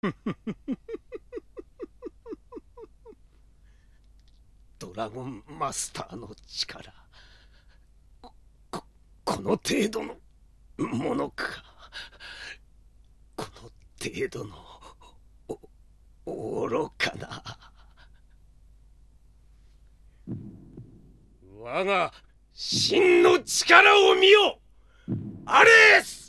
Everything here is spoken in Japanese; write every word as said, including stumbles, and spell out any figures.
ドラゴンマスターの力、こここの程度のものか。この程度のお愚かな。我が真の力を見よ、アレス！